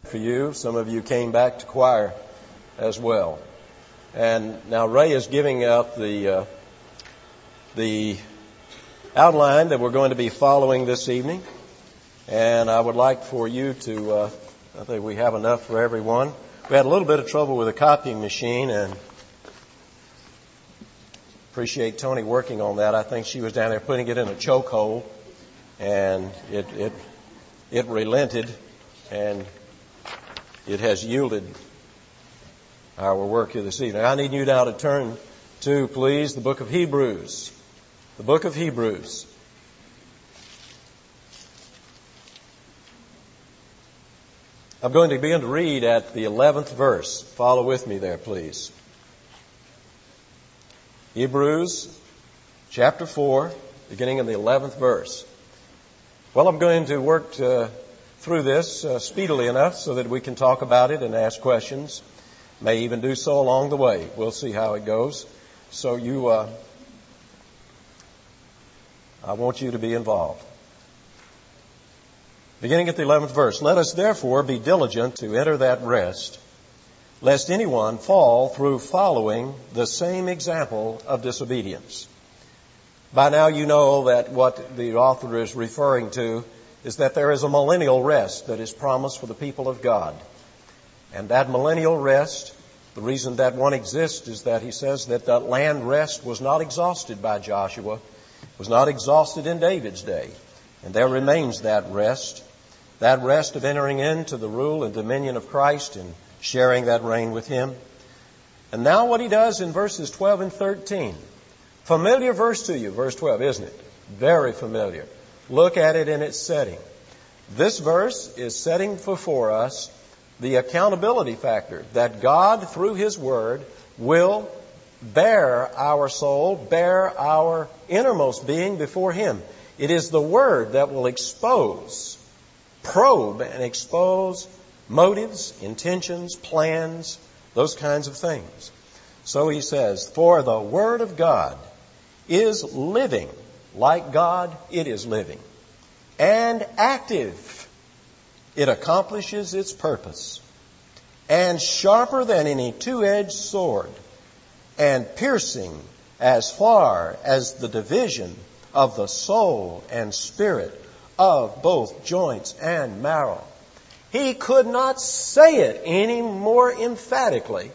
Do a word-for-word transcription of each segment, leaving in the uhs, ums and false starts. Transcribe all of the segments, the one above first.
for you. Some of you came back to choir as well. And now Ray is giving out the uh, the outline that we're going to be following this evening. And I would like for you to, uh, I think we have enough for everyone. We had a little bit of trouble with the copying machine, and appreciate Tony working on that. I think she was down there putting it in a chokehold, and it it it relented, and it has yielded our work here this evening. I need you now to turn to, please, the book of Hebrews. The book of Hebrews. I'm going to begin to read at the eleventh verse. Follow with me there, please. Hebrews chapter four, beginning in the eleventh verse. Well, I'm going to work to, through this uh, speedily enough so that we can talk about it and ask questions. May even do so along the way. We'll see how it goes. So you, uh, I want you to be involved. Beginning at the eleventh verse. Let us therefore be diligent to enter that rest, lest anyone fall through following the same example of disobedience. By now you know that what the author is referring to is that there is a millennial rest that is promised for the people of God. And that millennial rest, the reason that one exists is that he says that that land rest was not exhausted by Joshua, was not exhausted in David's day. And there remains that rest, that rest of entering into the rule and dominion of Christ and sharing that reign with Him. And now what he does in verses twelve and thirteen. Familiar verse to you, verse twelve, isn't it? Very familiar. Look at it in its setting. This verse is setting before us the accountability factor that God, through His Word, will bear our soul, bear our innermost being before Him. It is the Word that will expose, probe and expose motives, intentions, plans, those kinds of things. So he says, for the Word of God is living, like God, it is living, and active. It accomplishes its purpose, and sharper than any two-edged sword, and piercing as far as the division of the soul and spirit, of both joints and marrow. He could not say it any more emphatically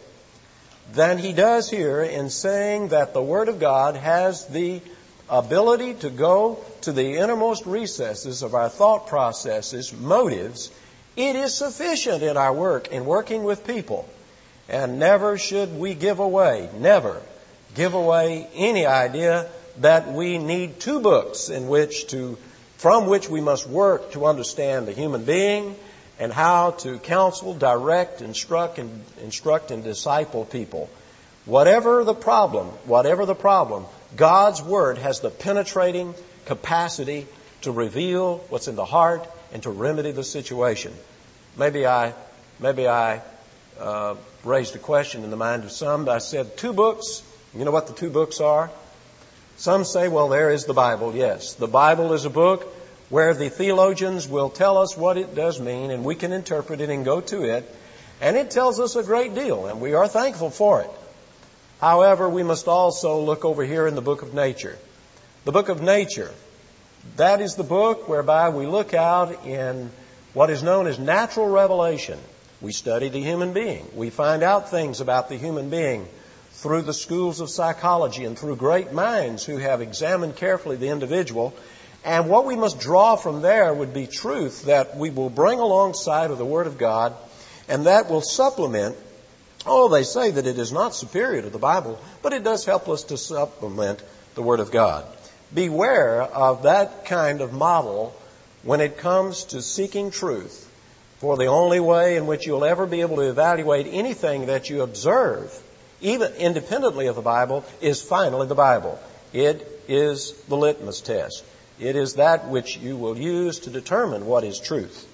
than he does here in saying that the Word of God has the ability to go to the innermost recesses of our thought processes, motives. It is sufficient in our work, in working with people. And never should we give away, never give away any idea that we need two books in which to, from which we must work to understand the human being and how to counsel, direct, instruct, and instruct and disciple people. Whatever the problem, whatever the problem, God's Word has the penetrating capacity to reveal what's in the heart and to remedy the situation. Maybe I, maybe I uh, raised a question in the mind of some. I said, two books. You know what the two books are? Some say, well, there is the Bible. Yes, the Bible is a book where the theologians will tell us what it does mean, and we can interpret it and go to it. And it tells us a great deal, and we are thankful for it. However, we must also look over here in the book of nature. The book of nature, that is the book whereby we look out in what is known as natural revelation. We study the human being. We find out things about the human being through the schools of psychology and through great minds who have examined carefully the individual. And what we must draw from there would be truth that we will bring alongside of the Word of God, and that will supplement. Oh, they say that it is not superior to the Bible, but it does help us to supplement the Word of God. Beware of that kind of model when it comes to seeking truth, for the only way in which you'll ever be able to evaluate anything that you observe, even independently of the Bible, is finally the Bible. It is the litmus test. It is that which you will use to determine what is truth.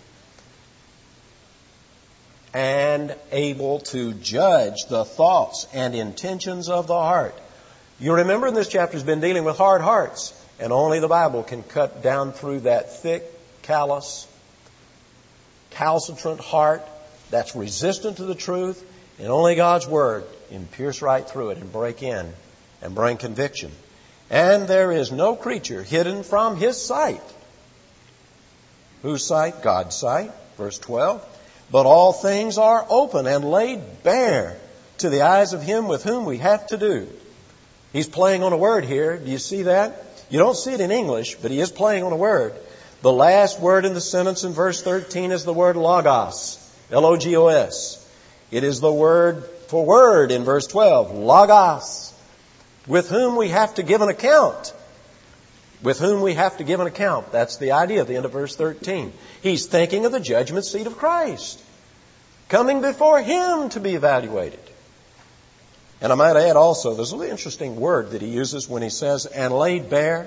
And able to judge the thoughts and intentions of the heart. You remember in this chapter has been dealing with hard hearts. And only the Bible can cut down through that thick, callous, calcitrant heart that's resistant to the truth, and only God's Word can pierce right through it and break in and bring conviction. And there is no creature hidden from His sight. Whose sight? God's sight. Verse twelve. But all things are open and laid bare to the eyes of Him with whom we have to do. He's playing on a word here. Do you see that? You don't see it in English, but he is playing on a word. The last word in the sentence in verse thirteen is the word logos. L O G O S. It is the word for word in verse twelve. Logos. With whom we have to give an account. With whom we have to give an account. That's the idea at the end of verse thirteen. He's thinking of the judgment seat of Christ. Coming before Him to be evaluated. And I might add also, there's a really interesting word that he uses when he says, and laid bare.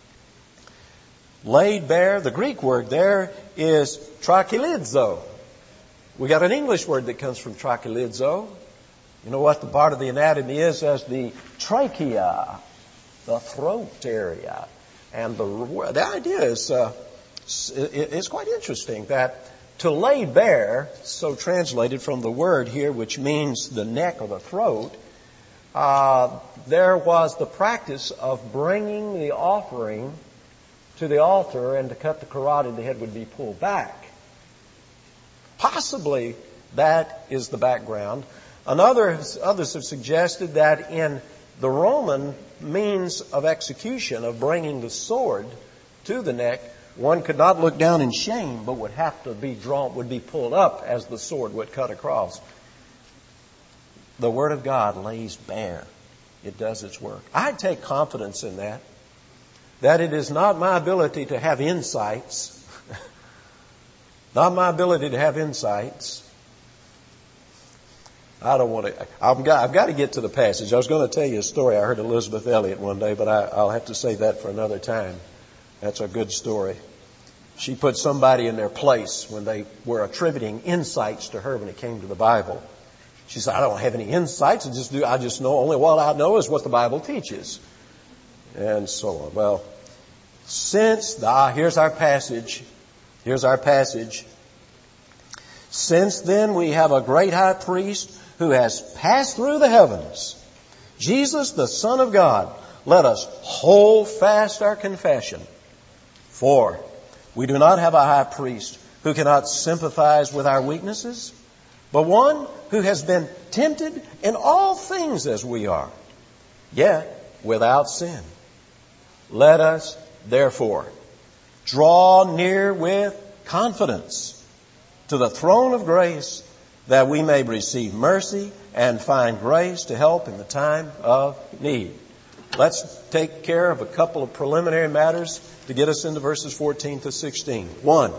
Laid bare, the Greek word there is trachelizo. We got an English word that comes from trachelizo. You know what the part of the anatomy is as the trachea, the throat area. And the, the idea is, uh, it's quite interesting that to lay bare, so translated from the word here, which means the neck or the throat, Uh, there was the practice of bringing the offering to the altar, and to cut the carotid, the head would be pulled back. Possibly that is the background. Another, others have suggested that in the Roman means of execution, of bringing the sword to the neck, one could not look down in shame, but would have to be drawn, would be pulled up as the sword would cut across. The Word of God lays bare. It does its work. I take confidence in that. That it is not my ability to have insights. Not my ability to have insights. I don't want to... I've got, I've got to get to the passage. I was going to tell you a story. I heard Elizabeth Elliot one day, but I, I'll have to save that for another time. That's a good story. She put somebody in their place when they were attributing insights to her when it came to the Bible. She said, I don't have any insights. I just do. I just know only what I know is what the Bible teaches. And so on. Well, since, the, ah, here's our passage. Here's our passage. Since then we have a great high priest who has passed through the heavens, Jesus, the Son of God. Let us hold fast our confession. For we do not have a high priest who cannot sympathize with our weaknesses, but one who has been tempted in all things as we are, yet without sin. Let us, therefore, draw near with confidence to the throne of grace, that we may receive mercy and find grace to help in the time of need. Let's take care of a couple of preliminary matters to get us into verses fourteen to sixteen. One,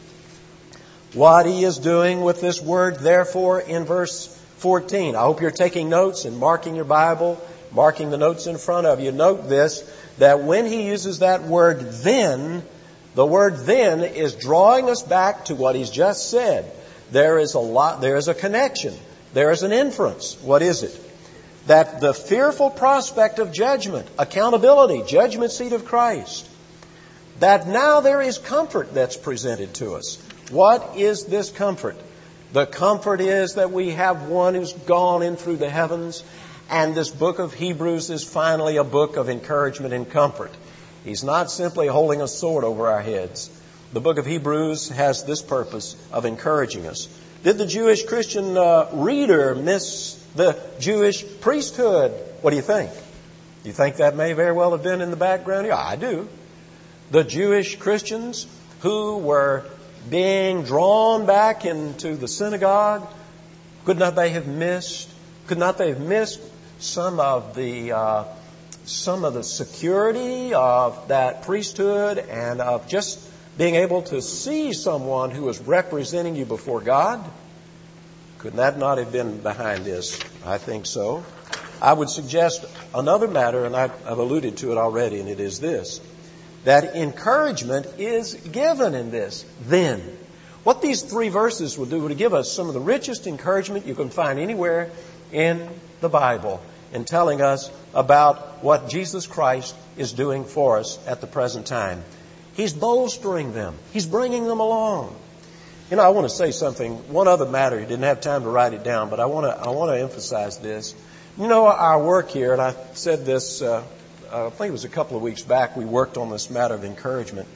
what he is doing with this word, therefore, in verse fourteen. I hope you're taking notes and marking your Bible, marking the notes in front of you. Note this, that when he uses that word then, the word then is drawing us back to what he's just said. There is a lot, there is a connection. There is an inference. What is it? That the fearful prospect of judgment, accountability, judgment seat of Christ, that now there is comfort that's presented to us. What is this comfort? The comfort is that we have one who's gone in through the heavens, and this book of Hebrews is finally a book of encouragement and comfort. He's not simply holding a sword over our heads. The book of Hebrews has this purpose of encouraging us. Did the Jewish Christian uh, reader miss the Jewish priesthood? What do you think? Do you think that may very well have been in the background? Yeah, I do. The Jewish Christians who were being drawn back into the synagogue, could not they have missed? Could not they have missed some of the uh, some of the security of that priesthood and of just being able to see someone who was representing you before God? Could that not have been behind this? I think so. I would suggest another matter, and I've alluded to it already, and it is this, that encouragement is given in this then. What these three verses will do will give us some of the richest encouragement you can find anywhere in the Bible in telling us about what Jesus Christ is doing for us at the present time. He's bolstering them. He's bringing them along. You know, I want to say something. One other matter. You didn't have time to write it down, but I want to I want to emphasize this. You know, our work here, and I said this, uh, I think it was a couple of weeks back, we worked on this matter of encouragement.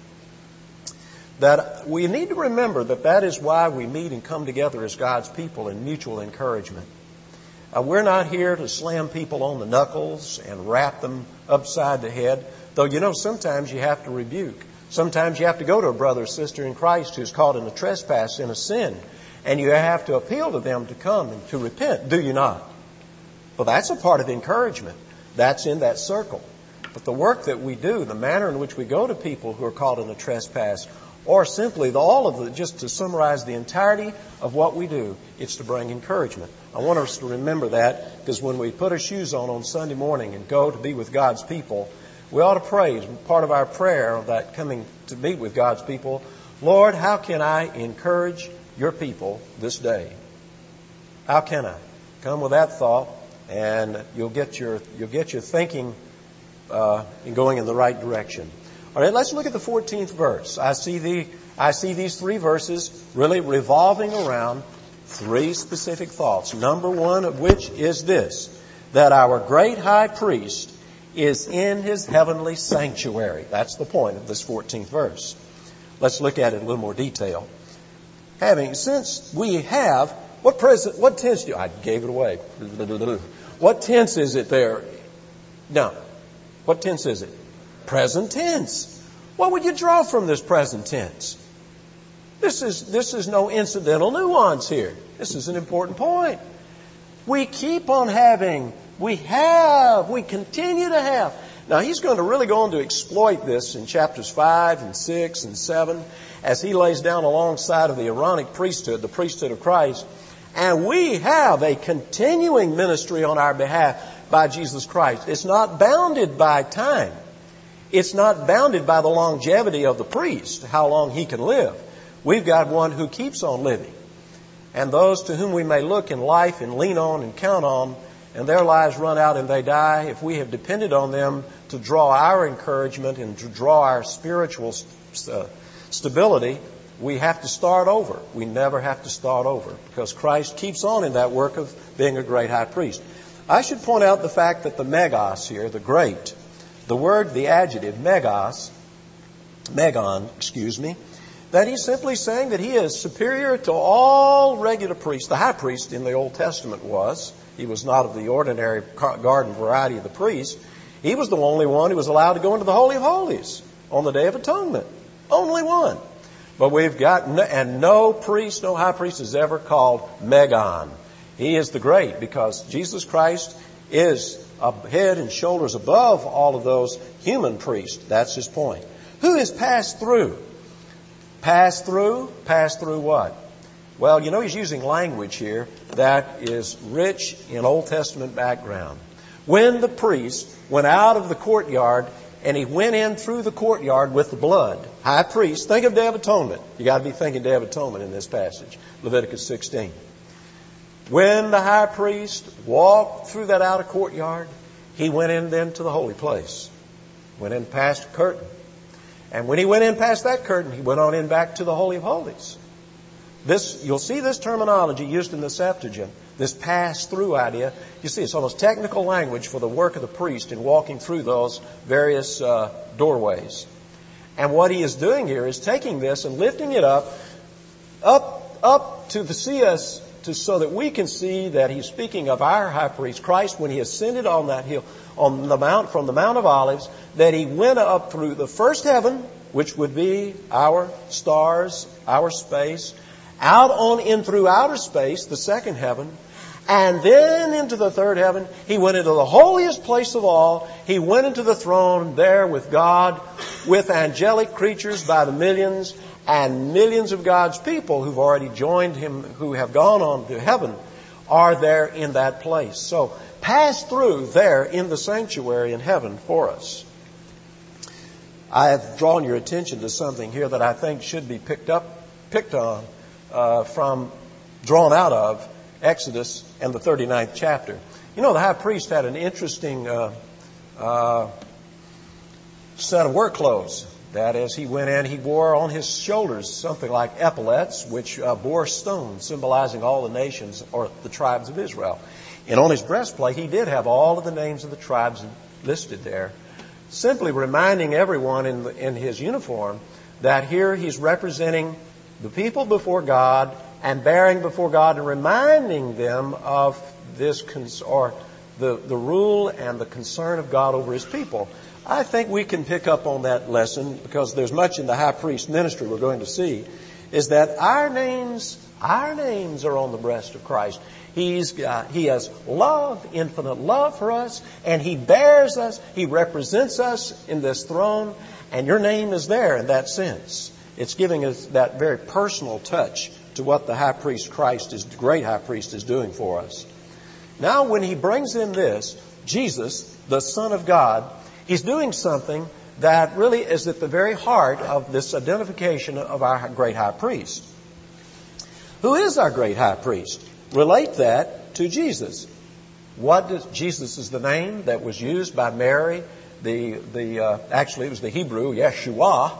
That we need to remember that that is why we meet and come together as God's people in mutual encouragement. Uh, we're not here to slam people on the knuckles and wrap them upside the head. Though, you know, sometimes you have to rebuke. Sometimes you have to go to a brother or sister in Christ who's caught in a trespass, in a sin, and you have to appeal to them to come and to repent. Do you not? Well, that's a part of encouragement. That's in that circle. But the work that we do, the manner in which we go to people who are caught in a trespass, or simply the, all of the, just to summarize the entirety of what we do, it's to bring encouragement. I want us to remember that, because when we put our shoes on on Sunday morning and go to be with God's people, we ought to pray, as part of our prayer of that coming to meet with God's people, Lord, how can I encourage your people this day? How can I? Come with that thought, and you'll get your you'll get your thinking uh, in going in the right direction. All right, let's look at the fourteenth verse. I see the I see these three verses really revolving around three specific thoughts. Number one of which is this, that our great high priest is in his heavenly sanctuary. That's the point of this fourteenth verse. Let's look at it in a little more detail. Having, since we have, what present, what tense do, I gave it away. What tense is it there? No. What tense is it? Present tense. What would you draw from this present tense? This is, this is no incidental nuance here. This is an important point. We keep on having, we have, we continue to have. Now, he's going to really go on to exploit this in chapters five and six and seven as he lays down alongside of the Aaronic priesthood, the priesthood of Christ. And we have a continuing ministry on our behalf by Jesus Christ. It's not bounded by time. It's not bounded by the longevity of the priest, how long he can live. We've got one who keeps on living. And those to whom we may look in life and lean on and count on, and their lives run out and they die, if we have depended on them to draw our encouragement and to draw our spiritual uh, stability, we have to start over. We never have to start over, because Christ keeps on in that work of being a great high priest. I should point out the fact that the megas here, the great, the word, the adjective, megas, megon, excuse me, that he's simply saying that he is superior to all regular priests. The high priest in the Old Testament was. He was not of the ordinary garden variety of the priest. He was the only one who was allowed to go into the Holy of Holies on the Day of Atonement. Only one. But we've got, no, and no priest, no high priest is ever called Megon. He is the great, because Jesus Christ is a head and shoulders above all of those human priests. That's his point. Who has passed through? Passed through? Passed through what? Well, you know, he's using language here that is rich in Old Testament background. When the priest went out of the courtyard and he went in through the courtyard with the blood, high priest, think of Day of Atonement. You got to be thinking Day of Atonement in this passage, Leviticus sixteen. When the high priest walked through that outer courtyard, he went in then to the holy place. Went in past the curtain. And when he went in past that curtain, he went on in back to the Holy of Holies. This, you'll see this terminology used in the Septuagint, this pass-through idea. You see, it's almost technical language for the work of the priest in walking through those various uh, doorways. And what he is doing here is taking this and lifting it up, up, up to the see us, to, so that we can see that he's speaking of our high priest, Christ, when he ascended on that hill, on the mount, from the Mount of Olives, that he went up through the first heaven, which would be our stars, our space, out on in through outer space, the second heaven, and then into the third heaven. He went into the holiest place of all. He went into the throne there with God, with angelic creatures by the millions, and millions of God's people who've already joined him, who have gone on to heaven, are there in that place. So pass through there in the sanctuary in heaven for us. I have drawn your attention to something here that I think should be picked up, picked on uh, from, drawn out of Exodus and the thirty-ninth chapter. You know, the high priest had an interesting uh, uh, set of work clothes. that as he went in, he wore on his shoulders something like epaulets, which uh, bore stones symbolizing all the nations or the tribes of Israel. And on his breastplate, he did have all of the names of the tribes listed there, simply reminding everyone in, the, in his uniform that here he's representing the people before God and bearing before God and reminding them of this cons- or the, the rule and the concern of God over his people. I think we can pick up on that lesson because there's much in the high priest ministry we're going to see, is that our names, our names are on the breast of Christ. He's uh, He has love, infinite love for us, and He bears us. He represents us in this throne, and your name is there in that sense. It's giving us that very personal touch to what the high priest Christ is, the great high priest is doing for us. Now when He brings in this, Jesus, the Son of God, He's doing something that really is at the very heart of this identification of our great high priest. Who is our great high priest? Relate that to Jesus. What does Jesus is the name that was used by Mary. The the uh, actually it was the Hebrew Yeshua,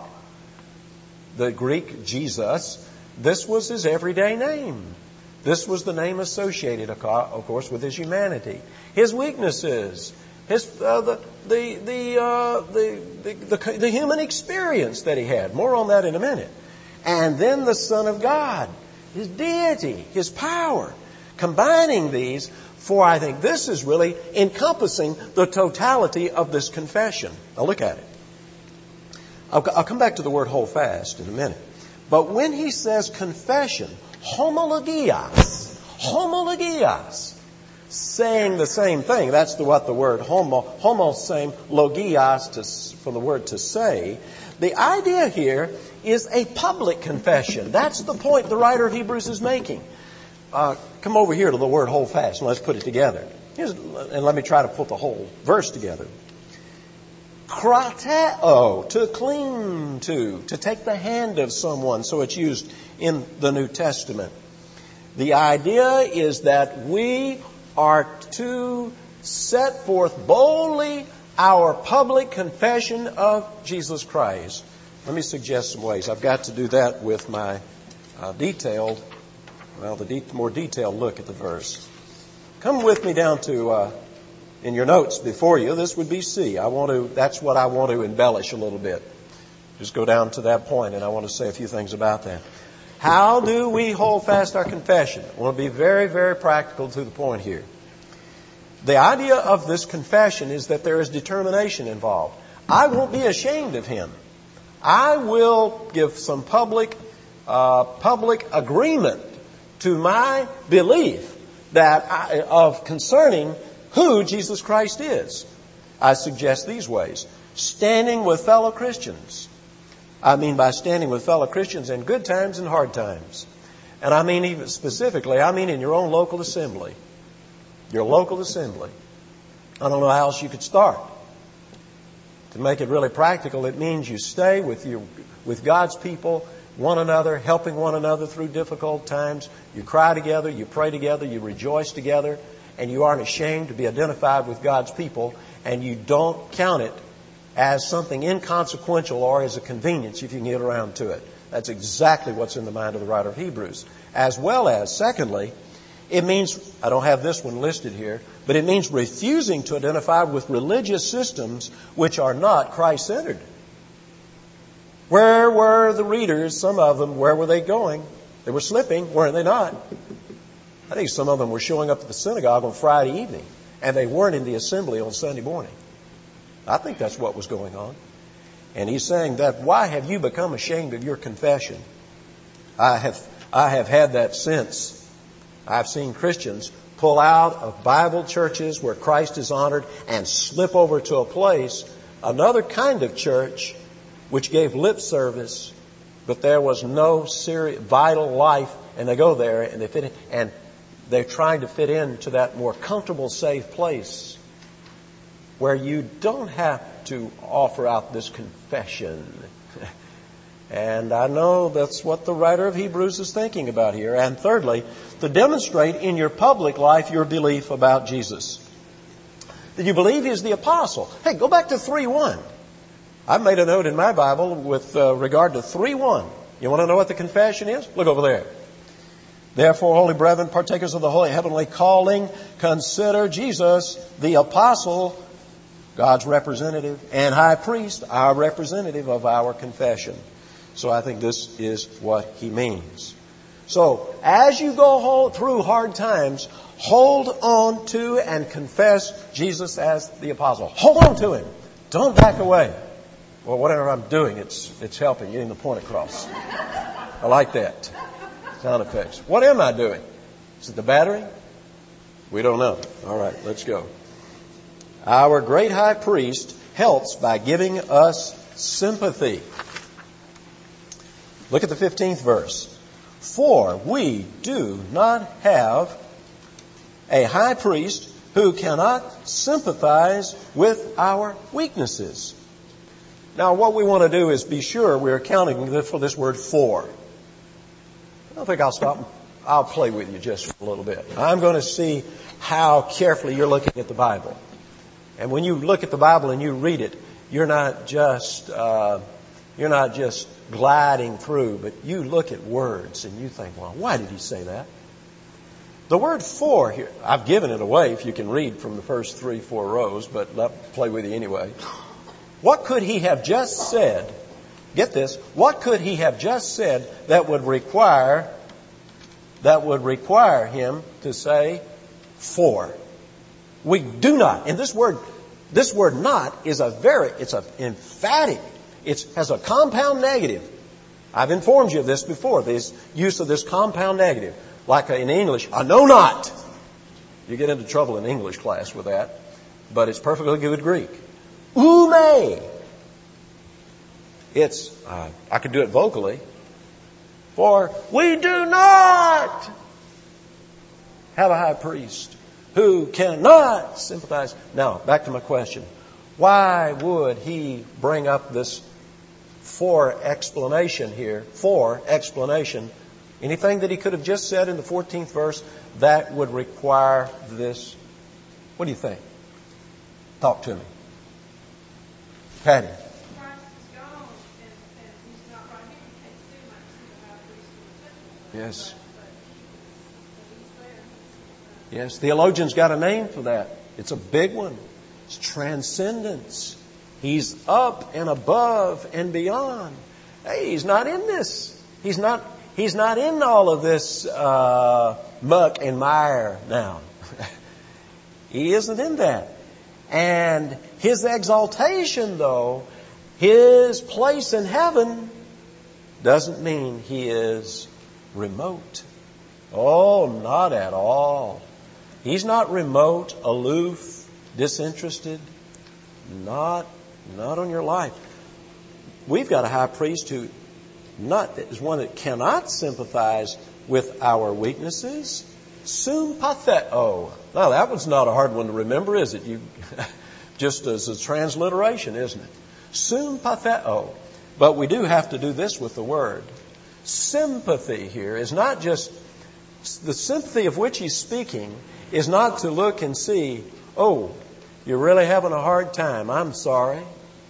the Greek Jesus. This was his everyday name. This was the name associated, of course, with his humanity. His weaknesses, his uh, the the the, uh, the the the the human experience that he had. More on that in a minute. And then the Son of God, his deity, his power. Combining these, for I think this is really encompassing the totality of this confession. Now look at it. I'll, I'll come back to the word hold fast in a minute. But when he says confession, homologias, homologias, saying the same thing. That's the, what the word homo, homo same, logias, to, from the word to say. The idea here is a public confession. That's the point the writer of Hebrews is making. Uh, come over here to the word hold fast and let's put it together. Here's, and let me try to put the whole verse together. Krateo, to cling to, to take the hand of someone. So it's used in the New Testament. The idea is that we are to set forth boldly our public confession of Jesus Christ. Let me suggest some ways. I've got to do that with my uh, detailed Well, the de- more detailed look at the verse. Come with me down to, uh, in your notes before you, this would be C. I want to, that's what I want to embellish a little bit. Just go down to that point, and I want to say a few things about that. How do we hold fast our confession? I want to be very, very practical to the point here. The idea of this confession is that there is determination involved. I won't be ashamed of Him. I will give some public, uh, public agreement to my belief that I, of concerning who Jesus Christ is. I suggest these ways. Standing with fellow Christians. I mean by standing with fellow Christians in good times and hard times. And I mean even specifically, I mean in your own local assembly. Your local assembly. I don't know how else you could start. To make it really practical, it means you stay with your, with God's people, one another, helping one another through difficult times. You cry together, you pray together, you rejoice together, and you aren't ashamed to be identified with God's people, and you don't count it as something inconsequential or as a convenience if you can get around to it. That's exactly what's in the mind of the writer of Hebrews. As well as, secondly, it means, I don't have this one listed here, but it means refusing to identify with religious systems which are not Christ-centered. Where were the readers, some of them, where were they going? They were slipping, weren't they not? I think some of them were showing up at the synagogue on Friday evening, and they weren't in the assembly on Sunday morning. I think that's what was going on. And he's saying that, why have you become ashamed of your confession? I have, I have had that since. I've seen Christians pull out of Bible churches where Christ is honored and slip over to a place, another kind of church, which gave lip service, but there was no serious, vital life, and they go there and they fit in, and they're trying to fit into that more comfortable, safe place where you don't have to offer out this confession. And I know that's what the writer of Hebrews is thinking about here. And thirdly, to demonstrate in your public life your belief about Jesus. That you believe He's the apostle. Hey, go back to three one. I've made a note in my Bible with uh, regard to three one. You want to know what the confession is? Look over there. Therefore, holy brethren, partakers of the holy heavenly calling, consider Jesus, the apostle, God's representative, and high priest, our representative of our confession. So I think this is what he means. So, as you go through hard times, hold on to and confess Jesus as the apostle. Hold on to him. Don't back away. Well, whatever I'm doing, it's it's helping getting the point across. I like that. Sound effects. What am I doing? Is it the battery? We don't know. All right, let's go. Our great high priest helps by giving us sympathy. Look at the fifteenth verse. For we do not have a high priest who cannot sympathize with our weaknesses. Now, what we want to do is be sure we're accounting for this word for. I don't think I'll stop. I'll play with you just for a little bit. I'm going to see how carefully you're looking at the Bible. And when you look at the Bible and you read it, you're not just uh, you're not just gliding through, but you look at words and you think, well, why did he say that? The word for here, I've given it away if you can read from the first three, four rows, but I'll play with you anyway. What could he have just said? Get this. What could he have just said that would require that would require him to say for? We do not. And this word, this word not is a very, it's a emphatic. It has a compound negative. I've informed you of this before. This use of this compound negative, like in English, I know not. You get into trouble in English class with that, but it's perfectly good Greek. Ume. It's, uh, I could do it vocally. For we do not have a high priest who cannot sympathize. Now, back to my question. Why would he bring up this for explanation here? For explanation. Anything that he could have just said in the fourteenth verse that would require this? What do you think? Talk to me. Patty. Yes. Yes, theologians got a name for that. It's a big one. It's transcendence. He's up and above and beyond. Hey, he's not in this. He's not. He's not in all of this uh, muck and mire now. He isn't in that. And his exaltation, though, his place in heaven, doesn't mean he is remote. Oh, not at all. He's not remote, aloof, disinterested. Not, not on your life. We've got a high priest who not is one that cannot sympathize with our weaknesses. Sympatheo. Now, that one's not a hard one to remember, is it? You, just as a transliteration, isn't it? Sympatheo. But we do have to do this with the word. Sympathy here is not just, the sympathy of which he's speaking is not to look and see, oh, you're really having a hard time. I'm sorry.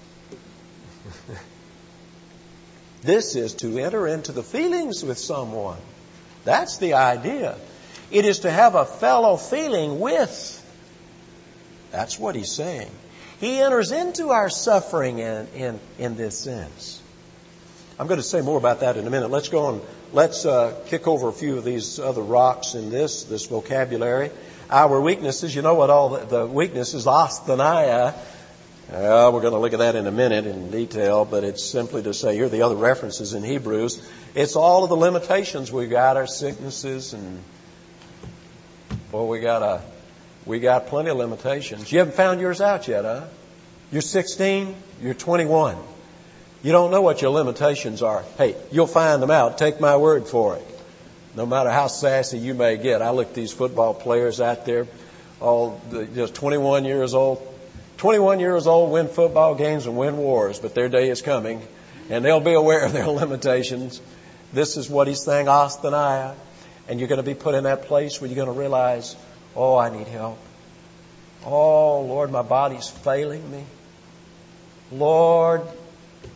This is to enter into the feelings with someone. That's the idea. It is to have a fellow feeling with. That's what he's saying. He enters into our suffering in, in, in this sense. I'm going to say more about that in a minute. Let's go on. Let's uh, kick over a few of these other rocks in this, this vocabulary. Our weaknesses, you know what all the, the weaknesses, asthenia. Uh, we're going to look at that in a minute in detail, but it's simply to say, here are the other references in Hebrews. It's all of the limitations we got, our sicknesses, and well, we got a, we got plenty of limitations. You haven't found yours out yet, huh? You're sixteen, you're twenty-one. You don't know what your limitations are. Hey, you'll find them out. Take my word for it. No matter how sassy you may get. I look at these football players out there, all just twenty-one years old. twenty-one years old, win football games and win wars, but their day is coming, and they'll be aware of their limitations. This is what he's saying, asthenia. And you're going to be put in that place where you're going to realize, oh, I need help. Oh, Lord, my body's failing me. Lord,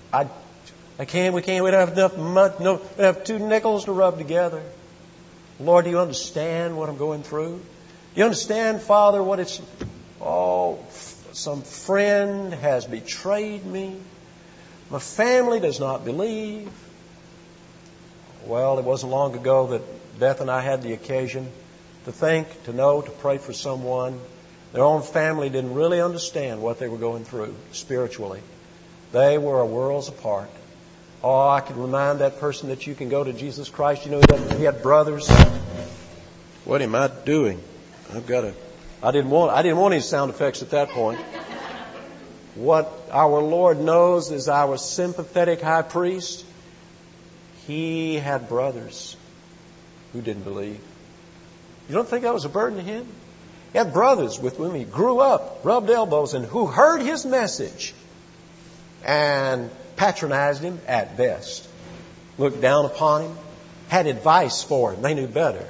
I, I can't, we can't, we don't have enough money, no, we don't have two nickels to rub together. Lord, do you understand what I'm going through? Do you understand, Father, what it's, oh, some friend has betrayed me. My family does not believe. Well, it wasn't long ago that Beth and I had the occasion to think, to know, to pray for someone. Their own family didn't really understand what they were going through spiritually. They were worlds apart. Oh, I can remind that person that you can go to Jesus Christ. You know, he had, he had brothers. What am I doing? I've got to. I didn't want. I didn't want any sound effects at that point. What our Lord knows is our sympathetic high priest. He had brothers who didn't believe. You don't think that was a burden to him? He had brothers with whom he grew up, rubbed elbows, and who heard his message and patronized him at best, looked down upon him, had advice for him. They knew better.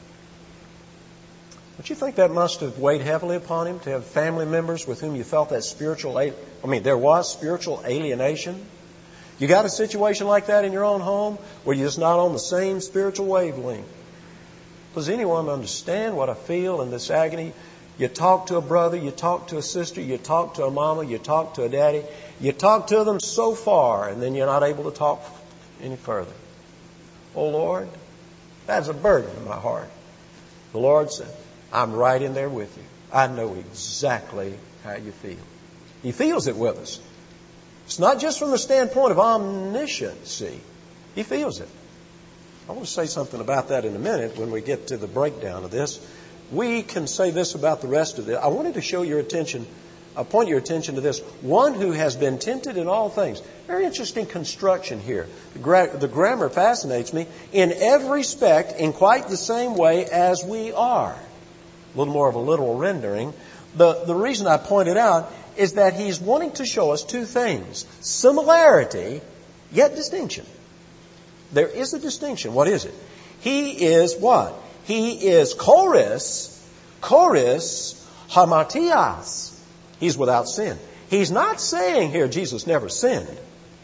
Don't you think that must have weighed heavily upon him to have family members with whom you felt that spiritual, I mean, there was spiritual alienation? You got a situation like that in your own home where you're just not on the same spiritual wavelength? Does anyone understand what I feel in this agony? You talk to a brother, you talk to a sister, you talk to a mama, you talk to a daddy. You talk to them so far, and then you're not able to talk any further. Oh, Lord, that's a burden in my heart. The Lord said, I'm right in there with you. I know exactly how you feel. He feels it with us. It's not just from the standpoint of omnisciency. He feels it. I want to say something about that in a minute when we get to the breakdown of this. We can say this about the rest of it. I wanted to show your attention, I'll point your attention to this. One who has been tempted in all things. Very interesting construction here. The, gra- the grammar fascinates me. In every respect, in quite the same way as we are. A little more of a literal rendering. The, the reason I point it out is that he's wanting to show us two things. Similarity, yet distinction. There is a distinction. What is it? He is what? He is choris, choris hamartias. He's without sin. He's not saying here Jesus never sinned.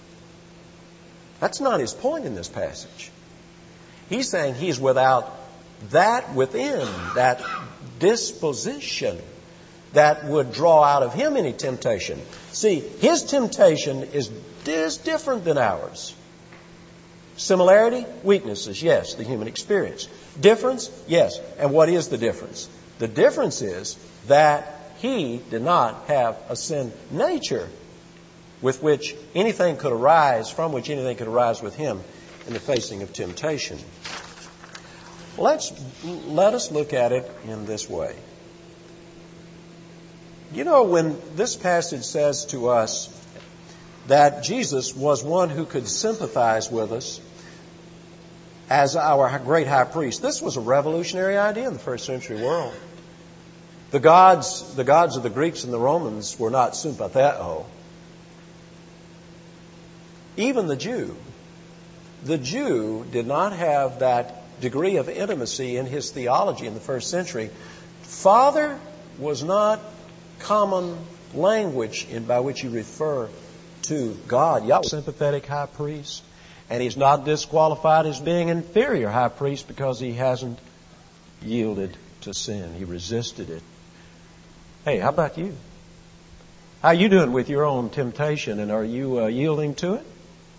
That's not his point in this passage. He's saying he's without that within, that disposition that would draw out of him any temptation. See, his temptation is, is different than ours. Similarity, weaknesses, yes, the human experience. Difference, yes. And what is the difference? The difference is that he did not have a sin nature with which anything could arise, from which anything could arise with him in the facing of temptation. Let's, let us look at it in this way. You know, when this passage says to us that Jesus was one who could sympathize with us as our great high priest, this was a revolutionary idea in the first century world. The gods, the gods of the Greeks and the Romans were not sympatheo. Even the Jew, the Jew did not have that degree of intimacy in his theology in the first century. Father was not common language in by which you refer to God. Yahweh, sympathetic high priest, and he's not disqualified as being inferior high priest because he hasn't yielded to sin. He resisted it. Hey, how about you? How are you doing with your own temptation, and are you uh, yielding to it?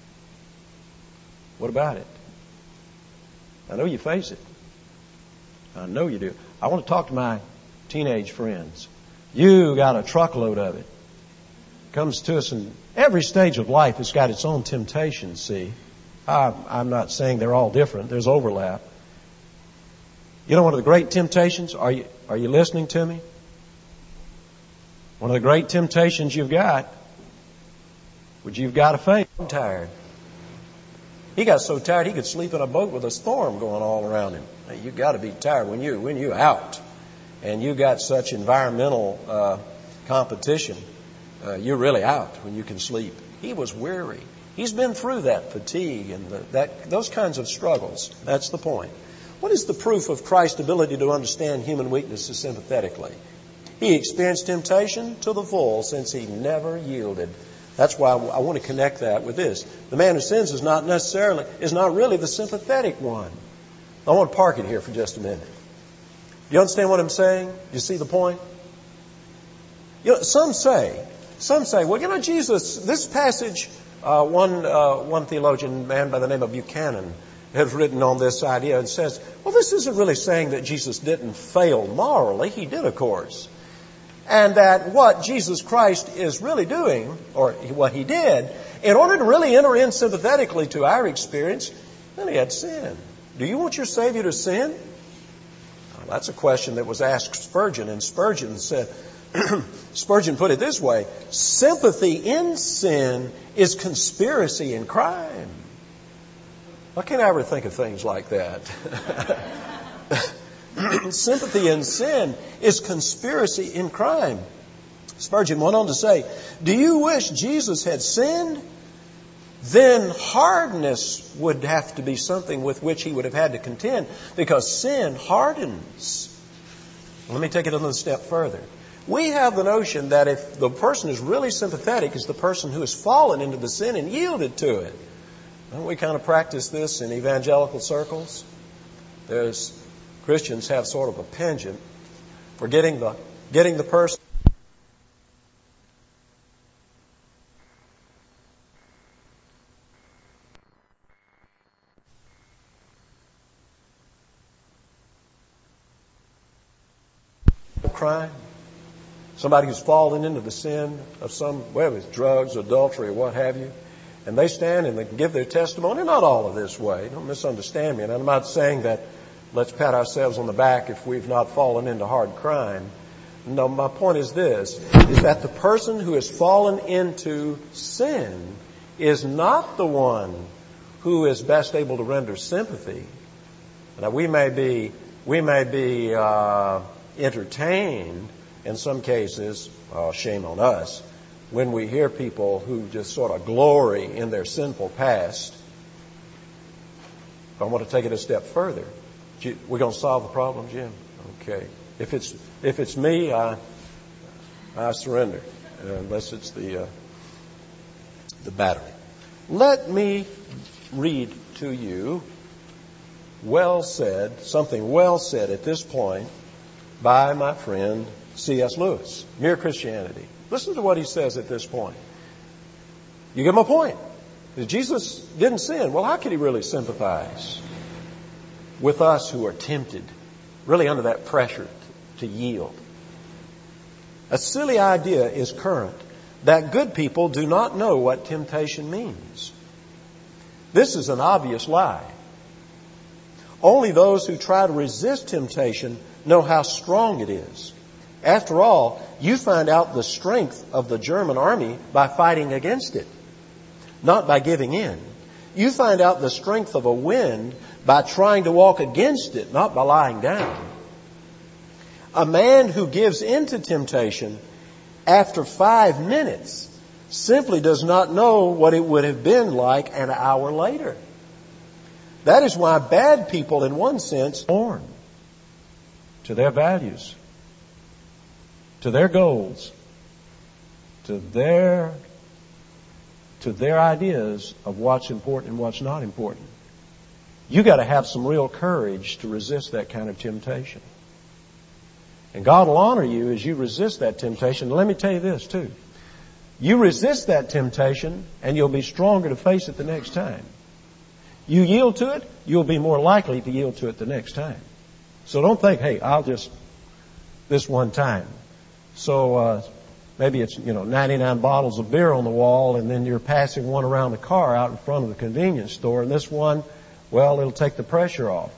What about it? I know you face it. I know you do. I want to talk to my teenage friends. You got a truckload of it. Comes to us in every stage of life. It's got its own temptations, see. I, I'm not saying they're all different. There's overlap. You know one of the great temptations? Are you, are you listening to me? One of the great temptations you've got, which you've got to face. I'm tired. He got so tired he could sleep in a boat with a storm going all around him. Now, you got to be tired when you when you're out, and you got such environmental uh, competition. Uh, you're really out when you can sleep. He was weary. He's been through that fatigue and the, that those kinds of struggles. That's the point. What is the proof of Christ's ability to understand human weaknesses sympathetically? He experienced temptation to the full since he never yielded. That's why I want to connect that with this. The man who sins is not necessarily, is not really the sympathetic one. I want to park it here for just a minute. You understand what I'm saying? You see the point? You know, some say, some say, well, you know, Jesus, this passage, uh, one, uh, one theologian, man by the name of Buchanan, has written on this idea and says, well, this isn't really saying that Jesus didn't fail morally. He did, of course. And that what Jesus Christ is really doing, or what he did, in order to really enter in sympathetically to our experience, then he had sinned. Do you want your Savior to sin? Well, that's a question that was asked Spurgeon, and Spurgeon said, Spurgeon put it this way, sympathy in sin is conspiracy in crime. Why can't I ever think of things like that? Sympathy in sin is conspiracy in crime. Spurgeon went on to say, do you wish Jesus had sinned? Then hardness would have to be something with which he would have had to contend, because sin hardens. Let me take it another step further. We have the notion that if the person is really sympathetic is the person who has fallen into the sin and yielded to it. Don't we kind of practice this in evangelical circles? There's Christians have sort of a penchant for getting the getting the person crime, somebody who's fallen into the sin of some, whether it's drugs, adultery, or what have you, and they stand and they give their testimony. Not all of this way. Don't misunderstand me. And I'm not saying that let's pat ourselves on the back if we've not fallen into hard crime. No, my point is this, is that the person who has fallen into sin is not the one who is best able to render sympathy. Now, we may be, we may be uh, entertained in some cases, uh, shame on us, when we hear people who just sort of glory in their sinful past. I want to take it a step further. We're going to solve the problem, Jim? Okay. If it's if it's me, I I surrender, uh, unless it's the uh, the battery. Let me read to you well said, something well said at this point by my friend C S Lewis, Mere Christianity. Listen to what he says at this point. You get my point. If Jesus didn't sin, well, how could he really sympathize with us who are tempted, really under that pressure to yield? A silly idea is current that good people do not know what temptation means. This is an obvious lie. Only those who try to resist temptation know how strong it is. After all, you find out the strength of the German army by fighting against it, not by giving in. You find out the strength of a wind by trying to walk against it, not by lying down. A man who gives in to temptation after five minutes simply does not know what it would have been like an hour later. That is why bad people, in one sense, are born to their values, to their goals, to their to their ideas of what's important and what's not important. You got to have some real courage to resist that kind of temptation. And God will honor you as you resist that temptation. Let me tell you this too. You resist that temptation and you'll be stronger to face it the next time. You yield to it, you'll be more likely to yield to it the next time. So don't think, hey, I'll just this one time. So uh, maybe it's, you know, ninety-nine bottles of beer on the wall, and then you're passing one around the car out in front of the convenience store, and this one, well, it'll take the pressure off.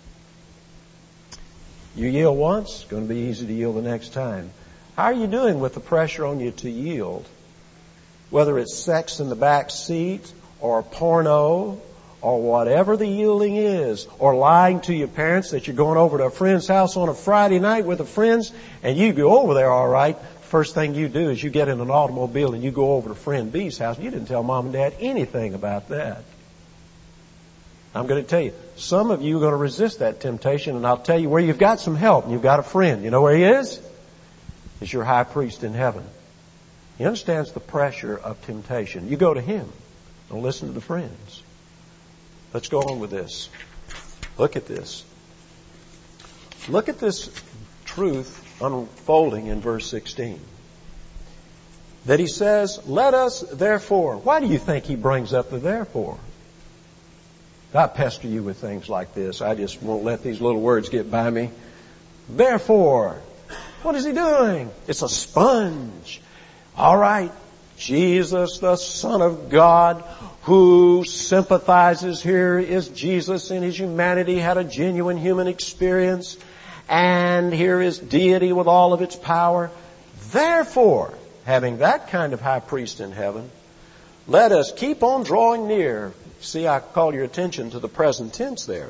You yield once, it's going to be easy to yield the next time. How are you doing with the pressure on you to yield? Whether it's sex in the back seat, or porno, or whatever the yielding is, or lying to your parents that you're going over to a friend's house on a Friday night with the friends, and you go over there all right. First thing you do is you get in an automobile and you go over to friend B's house. You didn't tell mom and dad anything about that. I'm going to tell you, some of you are going to resist that temptation, and I'll tell you where you've got some help, and you've got a friend. You know where he is? He's your high priest in heaven. He understands the pressure of temptation. You go to Him. Don't listen to the friends. Let's go on with this. Look at this. Look at this truth unfolding in verse sixteen. That He says, let us therefore. Why do you think He brings up the therefore? I pester you with things like this. I just won't let these little words get by me. Therefore. What is He doing? It's a sponge. All right. Jesus, the Son of God, who sympathizes here is Jesus in His humanity, had a genuine human experience. And here is deity with all of its power. Therefore, having that kind of high priest in heaven, let us keep on drawing near. See, I call your attention to the present tense there.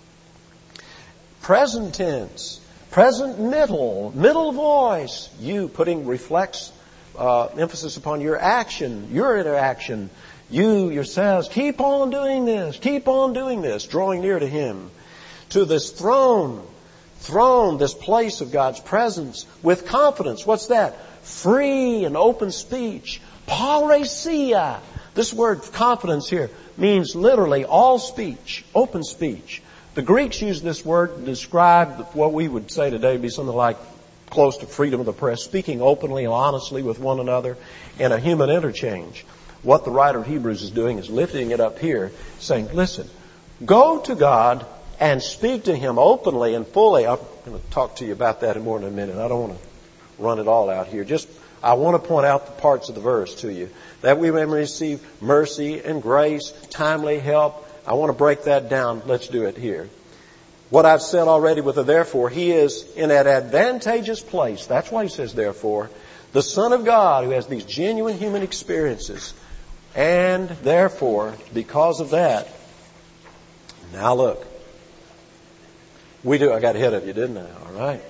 Present tense. Present middle. Middle voice. You putting reflects uh, emphasis upon your action, your interaction. You yourselves keep on doing this. Keep on doing this. Drawing near to Him. To this throne. Throne, this place of God's presence with confidence. What's that? Free and open speech. Parousia. This word confidence here means literally all speech, open speech. The Greeks used this word to describe what we would say today would be something like close to freedom of the press, speaking openly and honestly with one another in a human interchange. What the writer of Hebrews is doing is lifting it up here, saying, listen, go to God and speak to Him openly and fully. I'm going to talk to you about that more in a minute. I don't want to run it all out here. Just I want to point out the parts of the verse to you. That we may receive mercy and grace, timely help. I want to break that down. Let's do it here. What I've said already with the therefore, He is in an advantageous place. That's why He says therefore. The Son of God who has these genuine human experiences. And therefore, because of that, now look. We do, I got ahead of you, didn't I? All right.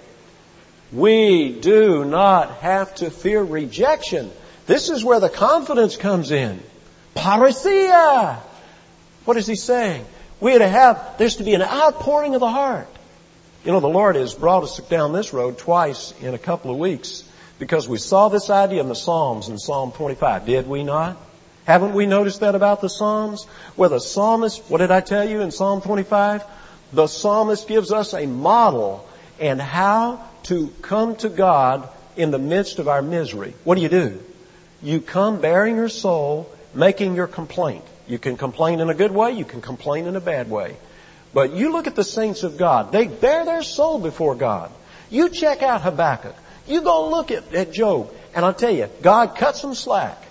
We do not have to fear rejection. This is where the confidence comes in. Parousia. What is He saying? We are to have, there's to be an outpouring of the heart. You know, the Lord has brought us down this road twice in a couple of weeks because we saw this idea in the Psalms in Psalm twenty-five. Did we not? Haven't we noticed that about the Psalms? Where the psalmist, what did I tell you in Psalm twenty-five? The psalmist gives us a model and how to come to God in the midst of our misery. What do you do? You come bearing your soul, making your complaint. You can complain in a good way, you can complain in a bad way. But you look at the saints of God. They bear their soul before God. You check out Habakkuk. You go look at, at Job. And I'll tell you, God cuts them slack.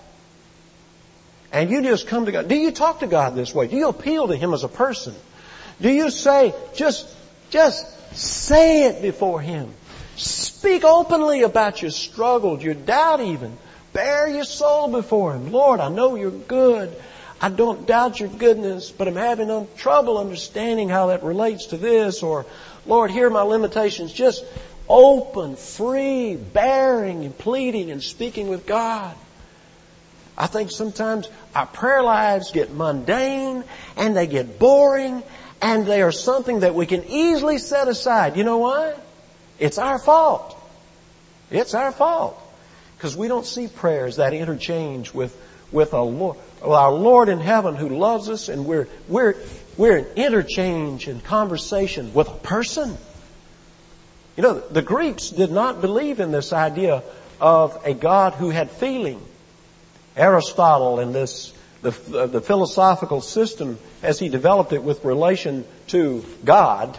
And you just come to God. Do you talk to God this way? Do you appeal to Him as a person? Do you say, just, just say it before Him? Speak openly about your struggle, your doubt even. Bear your soul before Him. Lord, I know You're good. I don't doubt Your goodness, but I'm having trouble understanding how that relates to this. Or, Lord, here are my limitations. Just open, free, bearing and pleading and speaking with God. I think sometimes our prayer lives get mundane and they get boring and they are something that we can easily set aside. You know why? It's our fault. It's our fault. Because we don't see prayers that interchange with, with a Lord, well, our Lord in heaven who loves us, and we're, we're, we're in interchange and conversation with a person. You know, the Greeks did not believe in this idea of a God who had feeling. Aristotle in this, the, the philosophical system as he developed it with relation to God,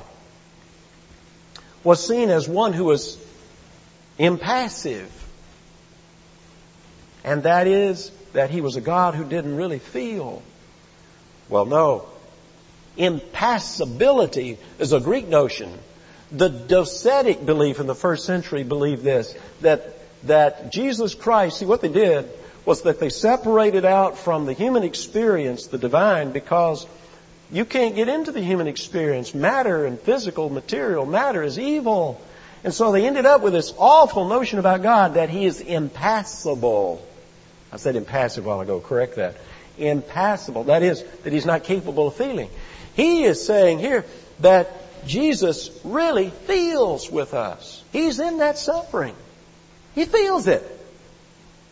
was seen as one who was impassive. And that is that He was a God who didn't really feel. Well, no. Impassibility is a Greek notion. The Docetic belief in the first century believed this, that, that Jesus Christ, see what they did was that they separated out from the human experience the divine, because you can't get into the human experience. Matter and physical material matter is evil. And so they ended up with this awful notion about God that He is impassible. I said impassive a while ago, correct that. Impassible. That is, that He's not capable of feeling. He is saying here that Jesus really feels with us. He's in that suffering. He feels it.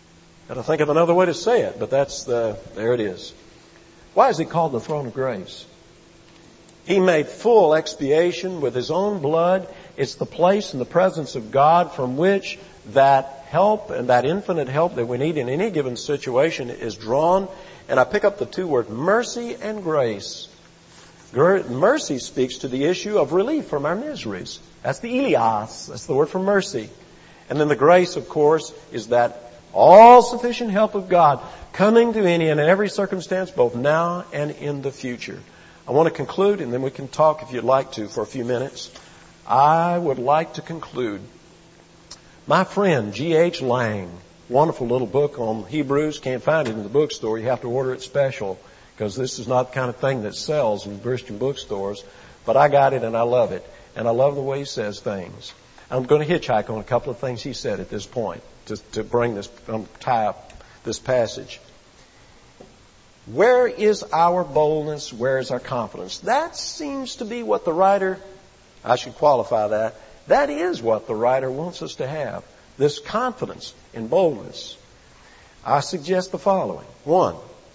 Gotta think of another way to say it, but that's the, there it is. Why is it called the throne of grace? He made full expiation with His own blood. It's the place in the presence of God from which that help and that infinite help that we need in any given situation is drawn. And I pick up the two words, mercy and grace. Mercy speaks to the issue of relief from our miseries. That's the Elias. That's the word for mercy. And then the grace, of course, is that all-sufficient help of God coming to any and every circumstance, both now and in the future. I want to conclude, and then we can talk if you'd like to for a few minutes. I would like to conclude. My friend G H Lang, wonderful little book on Hebrews. Can't find it in the bookstore. You have to order it special because this is not the kind of thing that sells in Christian bookstores. But I got it and I love it. And I love the way he says things. I'm going to hitchhike on a couple of things he said at this point to, to bring this, um, tie up this passage. Where is our boldness? Where is our confidence? That seems to be what the writer, I should qualify that, that is what the writer wants us to have. This confidence and boldness. I suggest the following. One,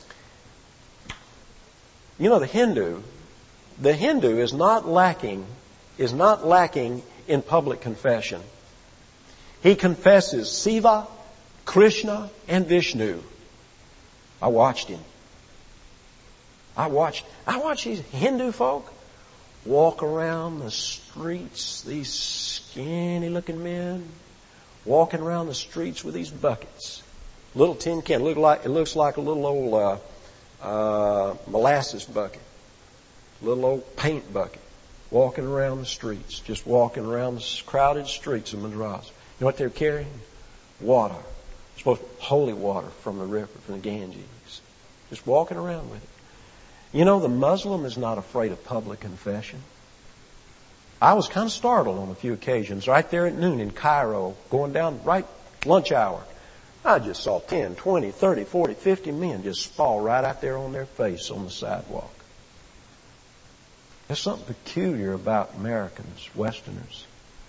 you know the Hindu, the Hindu is not lacking, is not lacking in public confession. He confesses Shiva, Krishna, and Vishnu. I watched him. I watched, I watched these Hindu folk walk around the streets, these skinny looking men, walking around the streets with these buckets. Little tin can, look like, it looks like a little old uh, uh, molasses bucket, little old paint bucket, walking around the streets, just walking around the crowded streets of Madras. You know what they're carrying? Water. It's supposed to be holy water from the river, from the Ganges. Just walking around with it. You know, the Muslim is not afraid of public confession. I was kind of startled on a few occasions, right there at noon in Cairo, going down right lunch hour. I just saw ten, twenty, thirty, forty, fifty men just fall right out there on their face on the sidewalk. There's something peculiar about Americans, Westerners.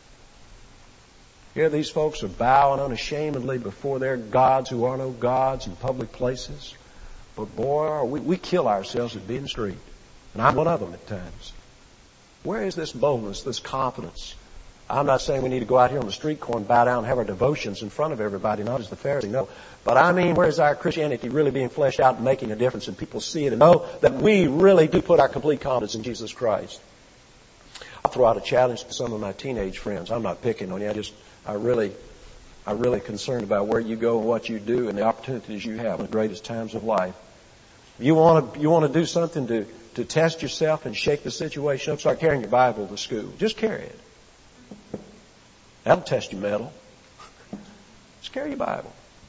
Here these folks are bowing unashamedly before their gods who are no gods in public places. But boy, we, we kill ourselves at being in the street. And I'm one of them at times. Where is this boldness, this confidence? I'm not saying we need to go out here on the street corner and bow down and have our devotions in front of everybody, not as the Pharisee, no. But I mean, where is our Christianity really being fleshed out and making a difference and people see it and know that we really do put our complete confidence in Jesus Christ? I'll throw out a challenge to some of my teenage friends. I'm not picking on you. I just, I really, I'm really concerned about where you go and what you do and the opportunities you have in the greatest times of life. You want to, you want to do something to, to test yourself and shake the situation up, start carrying your Bible to school. Just carry it. That'll test your mettle. Just carry your Bible.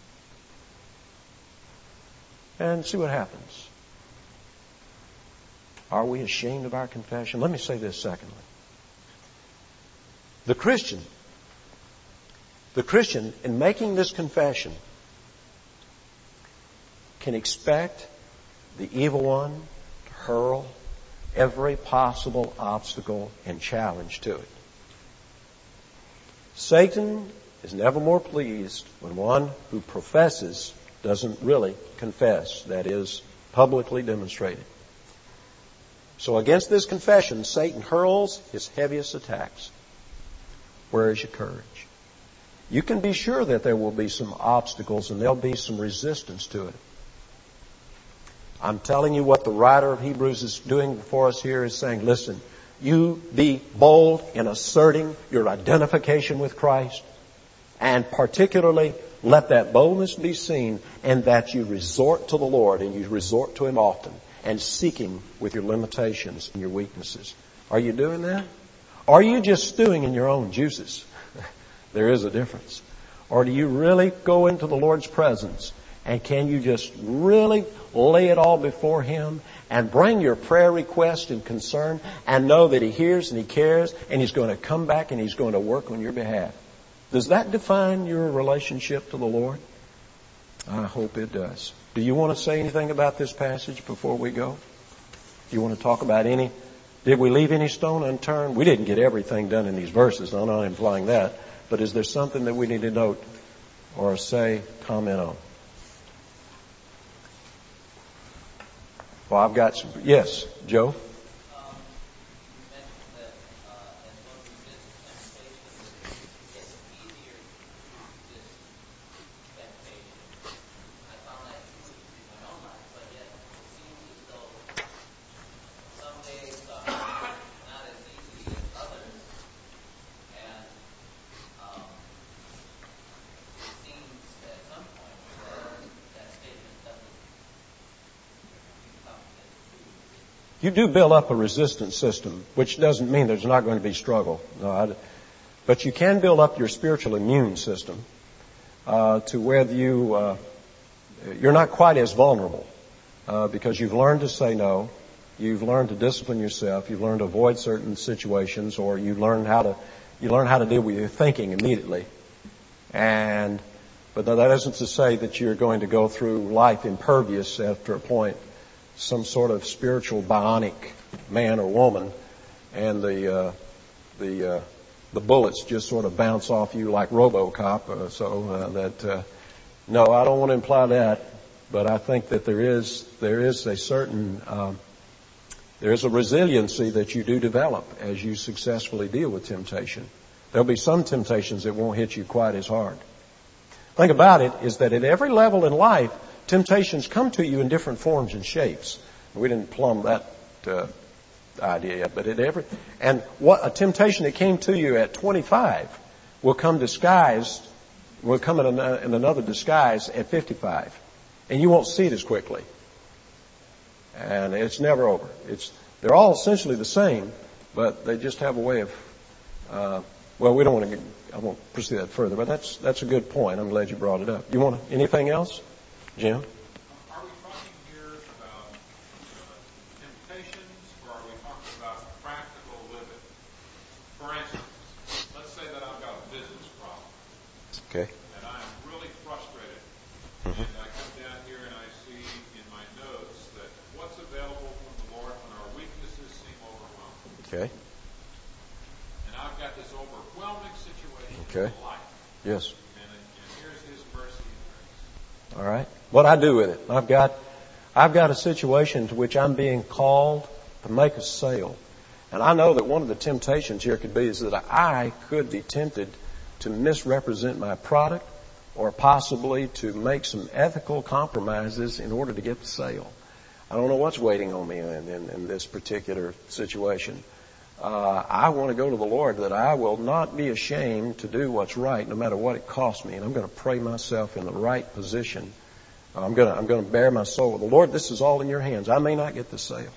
And see what happens. Are we ashamed of our confession? Let me say this secondly. The Christian, the Christian in making this confession can expect the evil one to hurl every possible obstacle and challenge to it. Satan is never more pleased when one who professes doesn't really confess, that is, publicly demonstrated. So against this confession, Satan hurls his heaviest attacks. Where is your courage? You can be sure that there will be some obstacles and there'll be some resistance to it. I'm telling you what the writer of Hebrews is doing for us here is saying, listen, you be bold in asserting your identification with Christ, and particularly let that boldness be seen in that you resort to the Lord and you resort to Him often and seek Him with your limitations and your weaknesses. Are you doing that? Are you just stewing in your own juices? There is a difference. Or do you really go into the Lord's presence and can you just really lay it all before Him and bring your prayer request and concern and know that He hears and He cares and He's going to come back and He's going to work on your behalf? Does that define your relationship to the Lord? I hope it does. Do you want to say anything about this passage before we go? Do you want to talk about any? Did we leave any stone unturned? We didn't get everything done in these verses. I'm not implying that. But is there something that we need to note or say, comment on? Well, I've got some. Yes, Joe? You do build up a resistance system, which doesn't mean there's not going to be struggle. No, I, but you can build up your spiritual immune system uh, to where you uh, you're not quite as vulnerable uh, because you've learned to say no, you've learned to discipline yourself, you've learned to avoid certain situations, or you learn how to you learn how to deal with your thinking immediately. And but that isn't to say that you're going to go through life impervious after a point. Some sort of spiritual bionic man or woman, and the uh, the uh, the bullets just sort of bounce off you like RoboCop. Uh, so uh, that uh, no, I don't want to imply that, but I think that there is there is a certain um, there is a resiliency that you do develop as you successfully deal with temptation. There'll be some temptations that won't hit you quite as hard. The thing about it is that at every level in life, temptations come to you in different forms and shapes. We didn't plumb that uh, idea yet, but at every and what a temptation that came to you at twenty-five will come disguised, will come in, an, in another disguise at fifty-five, and you won't see it as quickly. And it's never over. It's they're all essentially the same, but they just have a way of. Uh, well, we don't want to. I won't pursue that further, but that's that's a good point. I'm glad you brought it up. You want anything else? Jim? Are we talking here about uh, temptations, or are we talking about practical living? For instance, let's say that I've got a business problem. Okay. And I'm really frustrated. Mm-hmm. And I come down here and I see in my notes that what's available from the Lord when our weaknesses seem overwhelming. Okay. And I've got this overwhelming situation okay. in life. Yes. And, and here's His mercy and grace. All right. What I do with it? I've got, I've got a situation to which I'm being called to make a sale. And I know that one of the temptations here could be is that I could be tempted to misrepresent my product or possibly to make some ethical compromises in order to get the sale. I don't know what's waiting on me in, in, in this particular situation. Uh, I want to go to the Lord that I will not be ashamed to do what's right no matter what it costs me. And I'm going to pray myself in the right position. I'm going to, I'm going to bear my soul with the Lord. This is all in your hands. I may not get the sale.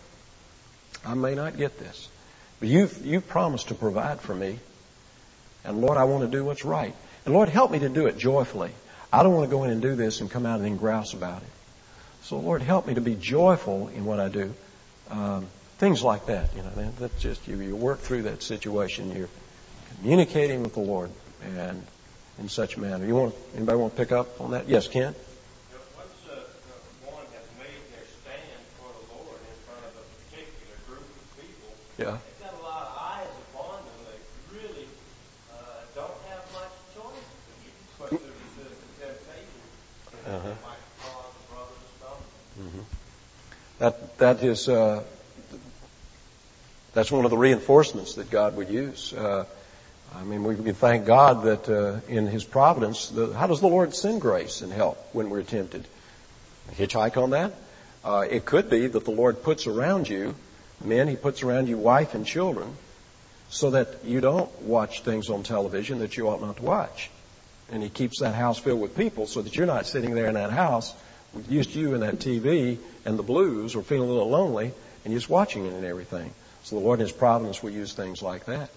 I may not get this. But you've, you've promised to provide for me. And Lord, I want to do what's right. And Lord, help me to do it joyfully. I don't want to go in and do this and come out and then grouse about it. So Lord, help me to be joyful in what I do. Um, Things like that, you know, that's just, you, you work through that situation. You're communicating with the Lord and in such a manner. You want, anybody want to pick up on that? Yes, Ken? Once uh, one has made their stand for the Lord in front of a particular group of people, yeah. they've got a lot of eyes upon them. They really uh, don't have much choice, especially with the temptation that Uh-huh. might cause a brother to stumble. Mm-hmm. That, that is... Uh, That's one of the reinforcements that God would use. Uh, I mean, we can thank God that uh, in His providence, the, how does the Lord send grace and help when we're tempted? Hitchhike on that? Uh, it could be that the Lord puts around you, men, He puts around you wife and children, so that you don't watch things on television that you ought not to watch. And He keeps that house filled with people so that you're not sitting there in that house with just you and that T V and the blues or feeling a little lonely and just watching it and everything. So the Lord in His providence will use things like that.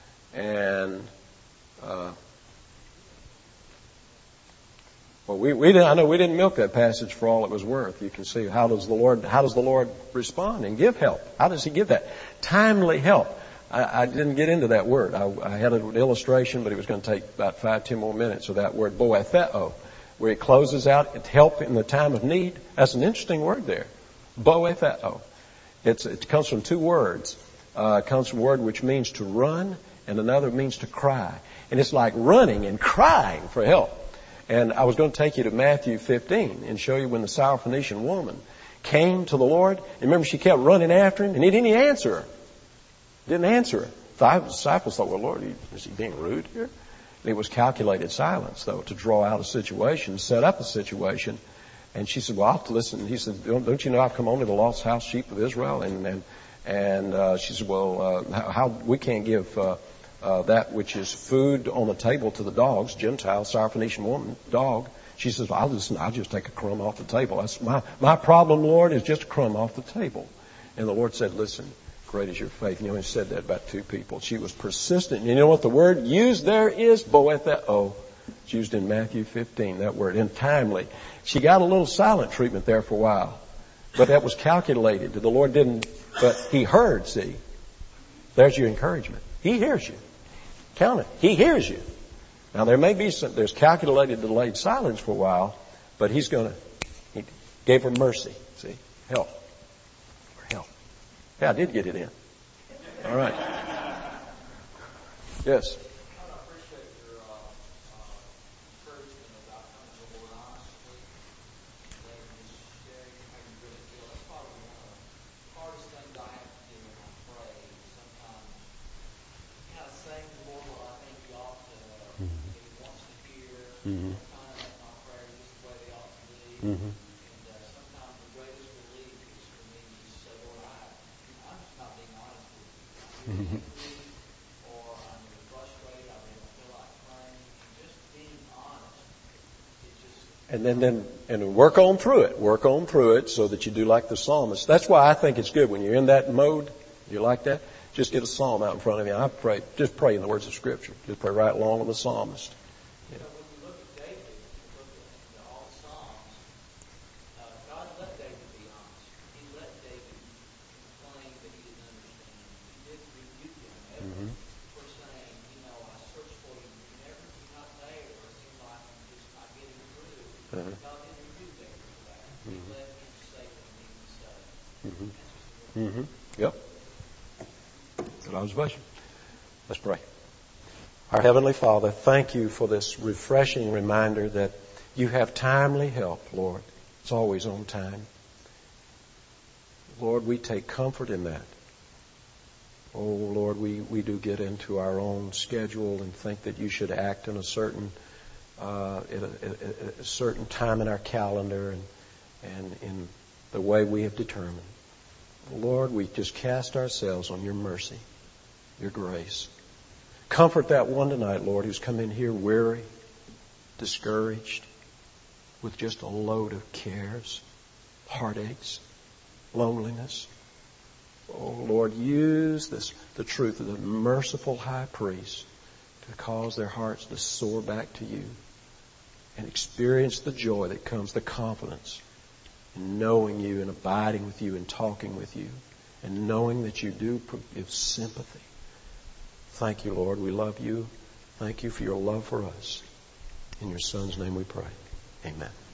And, uh, well, we, we didn't, I know we didn't milk that passage for all it was worth. You can see how does the Lord, how does the Lord respond and give help? How does He give that? Timely help. I, I didn't get into that word. I, I had an illustration, but it was going to take about five, ten more minutes of that word, boetheo, where it closes out, it's help in the time of need. That's an interesting word there. Boetheo. It's, it comes from two words. Uh, it comes from a word which means to run, and another means to cry. And it's like running and crying for help. And I was going to take you to Matthew fifteen and show you when the Syrophoenician woman came to the Lord. And remember, she kept running after him, and he didn't answer her. Didn't answer her. The disciples thought, well, Lord, is he being rude here? And it was calculated silence, though, to draw out a situation, set up a situation. And she said, well, I'll listen. He said, don't, don't you know I've come only to the lost house sheep of Israel? And and, and uh, she said, well, uh, how we can't give uh, uh, that which is food on the table to the dogs, Gentile, Syrophoenician woman, dog. She says, well, I'll just, I'll just take a crumb off the table. That's my, my problem, Lord, is just a crumb off the table. And the Lord said, listen, great is your faith. And he only said that about two people. She was persistent. And you know what the word used there is? Boetheo. It's used in Matthew fifteen, that word, and timely. She got a little silent treatment there for a while. But that was calculated. The Lord didn't, but he heard, see. There's your encouragement. He hears you. Count it. He hears you. Now, there may be some, there's calculated delayed silence for a while, but he's going to, he gave her mercy, see, help. Help. Yeah, I did get it in. All right. Yes. I appreciate your uh, uh, encouragement about coming to the Lord honestly, letting His sharing how you really feel. That's probably one of the hardest things I have to do when I pray. Sometimes kind of saying to the Lord what I think He ought to, uh, mm-hmm. He wants to hear, mm-hmm. kind of make my prayers just the way they ought to be. Mm-hmm. And uh, sometimes the greatest relief is for me to just say, Lord, I, I'm just not being honest with you. I'm mm-hmm. angry, or I'm really frustrated, I really don't feel like praying. And just being honest, it just... And then, then, and work on through it. Work on through it so that you do like the psalmist. That's why I think it's good when you're in that mode. You like that? Just get a psalm out in front of you. I pray, just pray in the words of Scripture. Just pray right along with the psalmist. You know, when you look at David, you look at you know, all the Psalms, uh, God let David be honest. He let David complain that he didn't understand. He did rebuke him ever mm-hmm. for saying, you know, I searched for you, you're never, you're not there, or it seems like I'm just not getting through. Uh-huh. God didn't rebuke David for that. He mm-hmm. let him say what he needed to say. Mm-hmm. That's just the mm-hmm. Yep. Good observation. Let's pray. Our Heavenly Father, thank you for this refreshing reminder that you have timely help, Lord. It's always on time. Lord, we take comfort in that. Oh, Lord, we, we do get into our own schedule and think that you should act in a certain uh, at a, at a certain time in our calendar and, and in the way we have determined. Lord, we just cast ourselves on your mercy, your grace. Comfort that one tonight, Lord, who's come in here weary, discouraged, with just a load of cares, heartaches, loneliness. Oh, Lord, use this, the truth of the merciful high priest to cause their hearts to soar back to you and experience the joy that comes, the confidence in knowing you and abiding with you and talking with you and knowing that you do give sympathy. Thank you, Lord. We love you. Thank you for your love for us. In your Son's name we pray. Amen.